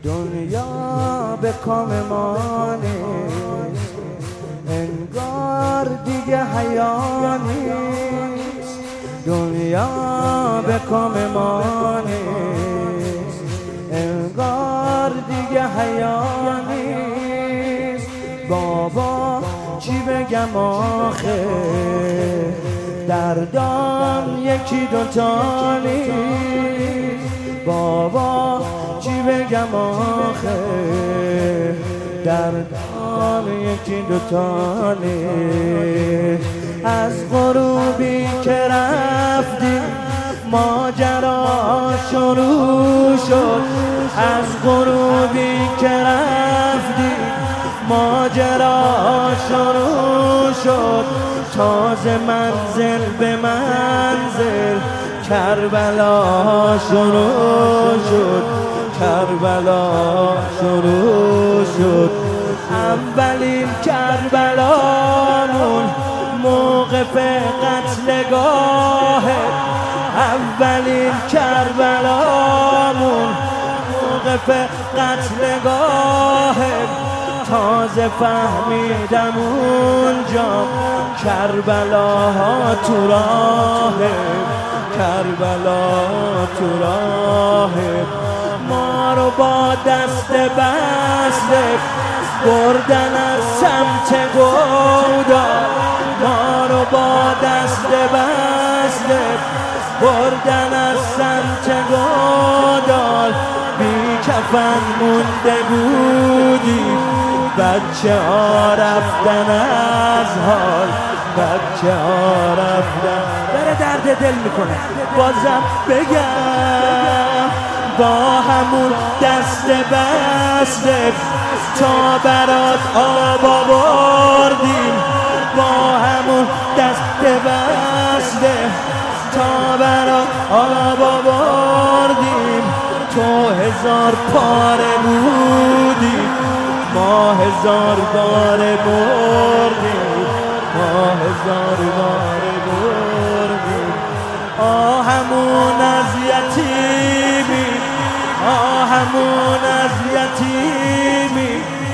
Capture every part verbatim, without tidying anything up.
دنیا به کام ما نیست، انگار دیگه حیا نیست. دنیا به کام ما نیست، انگار دیگه حیا نیست. بابا چی بگم آخه، دردام یکی دوتا نیست. بابا چی بگم آخه، دردام یکی دوتا نیست. از غروبی که رفتی ماجرا شروع شد، از غروبی که رفتی ماجرا شروع شد. تازه منزل به منزل کربلا شروع شد، کربلا شروع شد. اولین کربلامون موقف قتلگاهه، اولین کربلامون موقف قتلگاهه. تازه فهمیدم اونجا کربلا تو راهه، کربلا تو راهه. ما رو با دست بسته بردن از سمت گودال، ما رو با دست بسته بردن از سمت گودال. بی کفن مونده بودیم، بچه ها رفتن از حال، بچه ها رفتن. داره درد دل میکنه، بازم بگم با همون دست بسته تا برات آب آوردیم، با همون دست بسته تا برات آب آوردیم. تو هزار پاره بودی، ما هزار باره بردیم، ما هزار باره بردیم. آهمون از یتیمی، آهمون از یتیمی،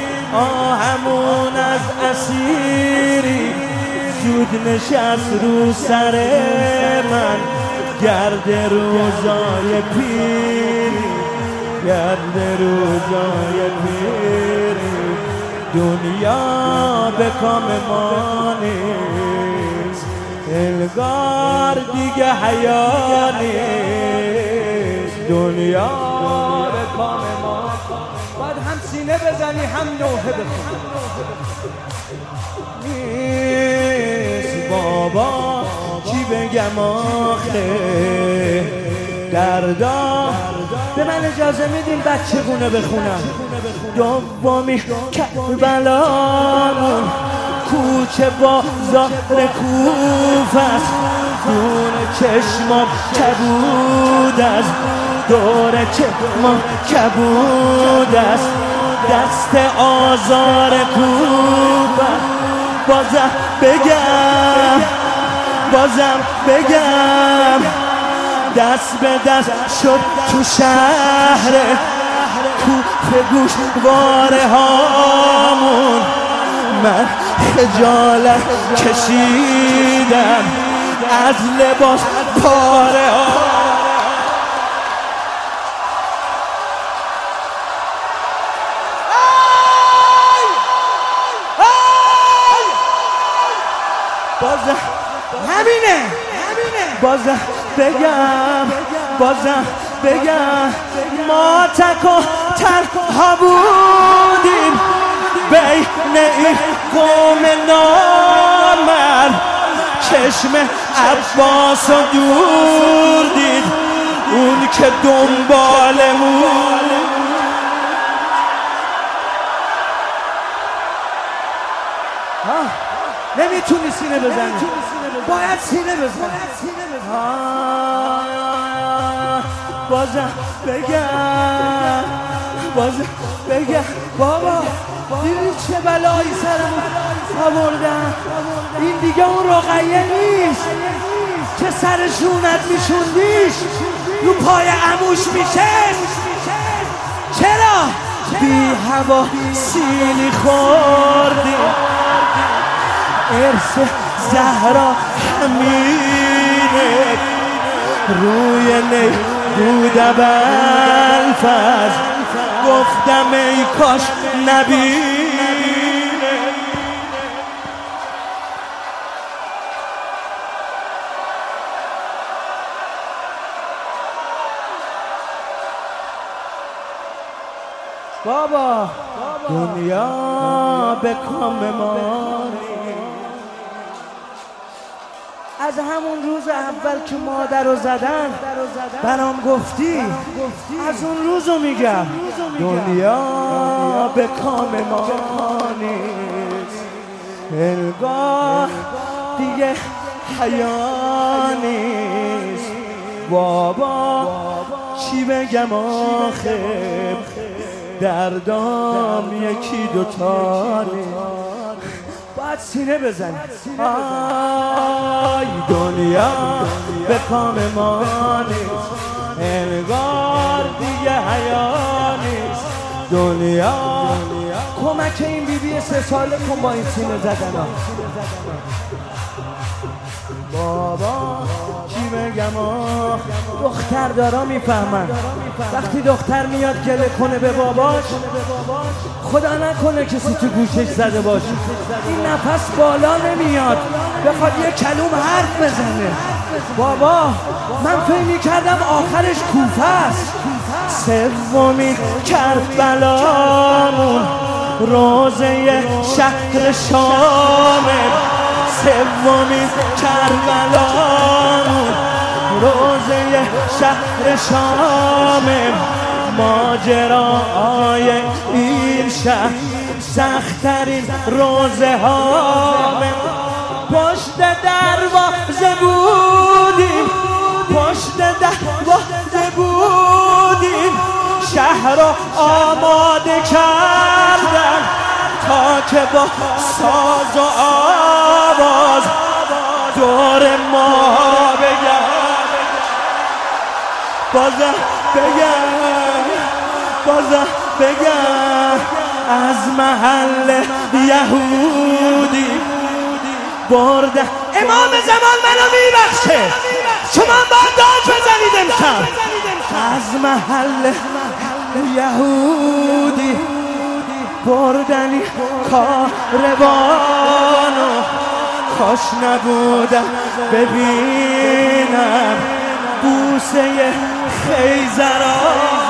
آهمون از اسیری. زود نشست رو سر من گرد روزای پیری، گرد روزای پیری. دنیا به کام ما نیست، انگار دیگه حیا نیست. دنیا به کام ما، باید هم سینه بزنی هم نوحه بخونی نیست. بابا چی بگم آخه، دردا. به من اجازه میدین بچگونه بخونم؟ دومی کربلامون کوچه بازار کوفه است، دور چشمام کبود است، دور چشمام کبود است. دست آزار کوفه، بازم بگم بازم بگم دست به دست شد تو شهر کوفه گوشواره هامون. من خجالت کشیدم از لباس پاره ها. بازم همینه، بازم بگم بازم بگم ما تک و تنها بودیم بین این قوم نامرد. چشم عباس رو دور دید، اون که دنبالمون. نمیتونی سینه بزنی، باید سینه بزنی. بازم بگم بازم بگم بابا دیدی چه بلایی سرمون آوردن؟ این دیگه اون رقیه نیست که سرشونت میشوندیش رو پای عموش میشه. چرا؟ بی هوا سیلی خوردیم، ارث زهرا همینه، روی نی بوده بلفز، گفتم ای کاش نبینه. بابا دنیا به کام ما از همون روز اول که مادر رو زدن برام گفتی، از اون روزو میگم دنیا به کام ما نیست، انگار دیگه حیا نیست. بابا چی بگم آخه، دردام یکی دوتا نیست، باید سینه بزنی. آی دنیا به کام ما نیست، انگار دیگه حیا نیست. دنیا کمک این بی بی سه ساله کن با این سینه زدن ها. بابا چی بگم آخ، دختر دارا میفهمن وقتی دختر میاد گله کنه به باباش، خدا نکنه کسی تو گوشش زده باشه، این نفس بالا نمیاد بخواد یه کلوم حرف بزنه. بابا من فکر میکردم آخرش کوفه است. سومین کربلامون روزه شهر شامه، سومین کربلامون روزه شهر شامه، ماجرای این شهر سخت‌ترین روزه هامه. پشت دروازه بودیم، پشت دروازه بودیم، شهر رو آماده کردن تا که با ساز و آواز دور ما بگم، بازم بگم، بازم بگم از محل یهودی برده. امام زمان منو میبخشه، شما با داد بزنید امشب. از محل یهودی بردنی کاروانو، کاش نبودم ببینم بوسه خیزران.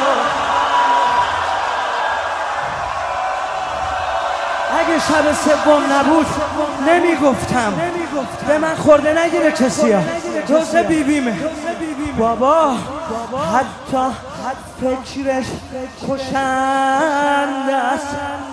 اگه شب سوم نبود نمیگفتم، به من خورده نگیره کسی ها، روز بیبیمه. بابا حتی فکرش کشنده است.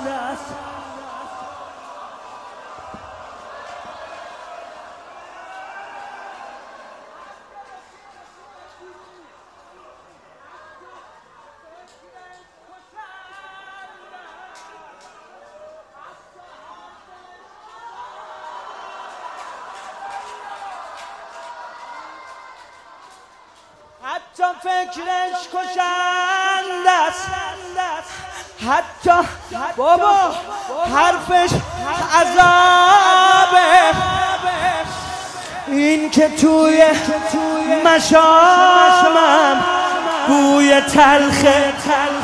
حتی فکرش کشنده است، حتی بابا حرفش عذابه، این که توی مشامم بوی تلخ